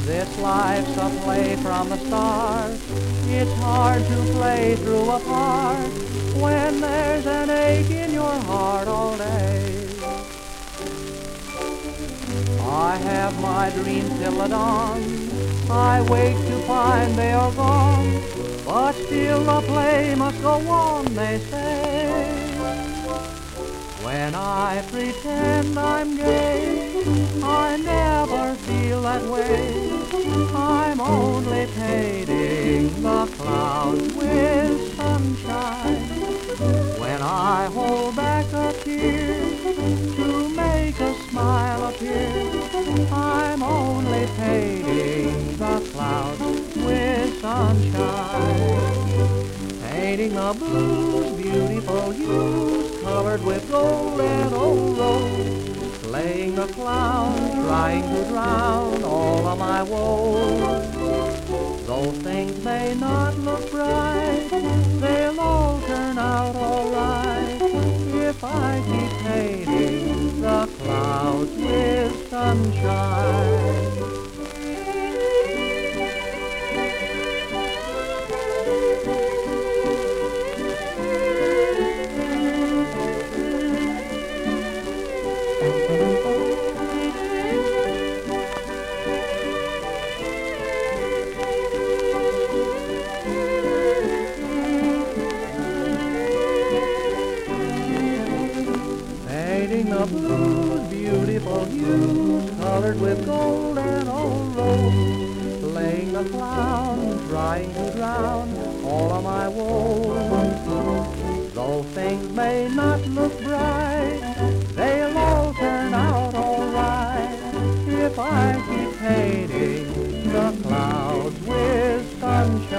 This life's a play from the start. It's hard to play through a part when there's an ache in your heart all day. I have my dreams till the dawn. I wake to find they are gone, but still the play must go on, they say. When I pretend I'm gay, I never feel that way. I'm only painting the clouds with sunshine. When I hold back a tear to make a smile appear, I'm only painting the clouds with sunshine. Painting the blues, beautiful hues, colored with gold and old rose. Playing the clown, trying to drown all of my woes. Though things may not look bright, they'll all turn out all right if I keep painting the clouds with sunshine. Painting the blues, beautiful hues, colored with gold and old rose. Playing the clown, trying to drown all of my woes. Though things may not look bright, they'll all turn out all right if I keep painting the clouds with sunshine.